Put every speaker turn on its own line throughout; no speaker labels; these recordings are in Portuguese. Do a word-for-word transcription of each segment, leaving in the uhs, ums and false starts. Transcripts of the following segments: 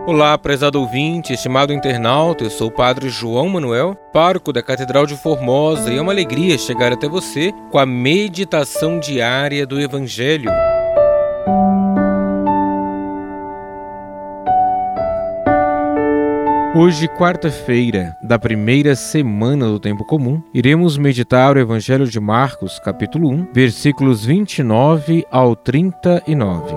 Olá, prezado ouvinte, estimado internauta, eu sou o Padre João Manuel, pároco da Catedral de Formosa, e é uma alegria chegar até você com a meditação diária do Evangelho. Hoje, quarta-feira da primeira semana do Tempo Comum, iremos meditar o Evangelho de Marcos, capítulo um, versículos vinte e nove ao trinta e nove.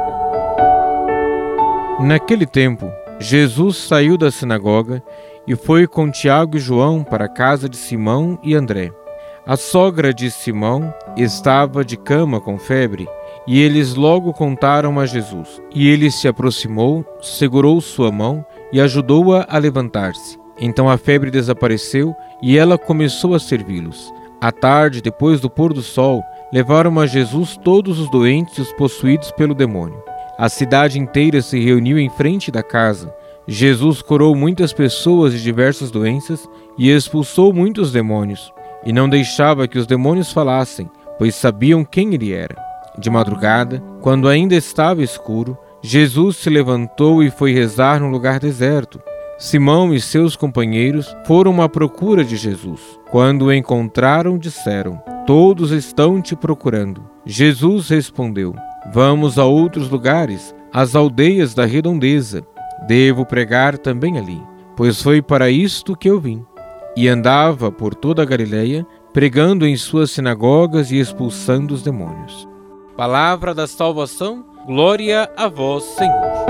Naquele tempo, Jesus saiu da sinagoga e foi com Tiago e João para a casa de Simão e André. A sogra de Simão estava de cama com febre, e eles logo contaram a Jesus. E ele se aproximou, segurou sua mão e ajudou-a a levantar-se. Então a febre desapareceu e ela começou a servi-los. À tarde, depois do pôr do sol, levaram a Jesus todos os doentes e os possuídos pelo demônio. A cidade inteira se reuniu em frente da casa. Jesus curou muitas pessoas de diversas doenças e expulsou muitos demônios. E não deixava que os demônios falassem, pois sabiam quem ele era. De madrugada, quando ainda estava escuro, Jesus se levantou e foi rezar num lugar deserto. Simão e seus companheiros foram à procura de Jesus. Quando o encontraram, disseram: "Todos estão te procurando." Jesus respondeu: "Vamos a outros lugares, às aldeias da redondeza. Devo pregar também ali, pois foi para isto que eu vim." E andava por toda a Galileia, pregando em suas sinagogas e expulsando os demônios. Palavra da salvação, glória a vós, Senhor.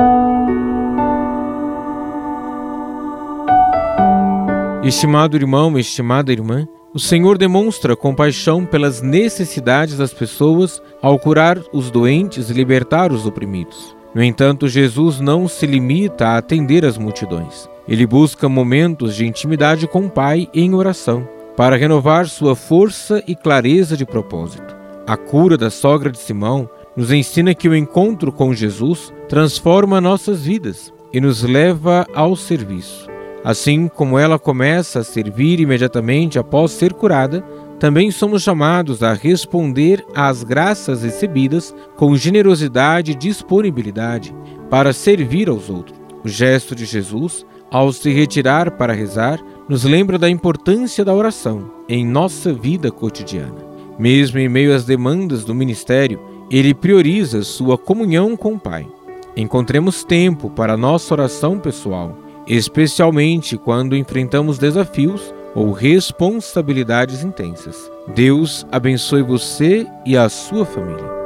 Estimado irmão, estimada irmã, o Senhor demonstra compaixão pelas necessidades das pessoas ao curar os doentes e libertar os oprimidos. No entanto, Jesus não se limita a atender as multidões. Ele busca momentos de intimidade com o Pai em oração, para renovar sua força e clareza de propósito. A cura da sogra de Simão nos ensina que o encontro com Jesus transforma nossas vidas e nos leva ao serviço. Assim como ela começa a servir imediatamente após ser curada, também somos chamados a responder às graças recebidas com generosidade e disponibilidade para servir aos outros. O gesto de Jesus, ao se retirar para rezar, nos lembra da importância da oração em nossa vida cotidiana. Mesmo em meio às demandas do ministério, ele prioriza sua comunhão com o Pai. Encontremos tempo para nossa oração pessoal, especialmente quando enfrentamos desafios ou responsabilidades intensas. Deus abençoe você e a sua família.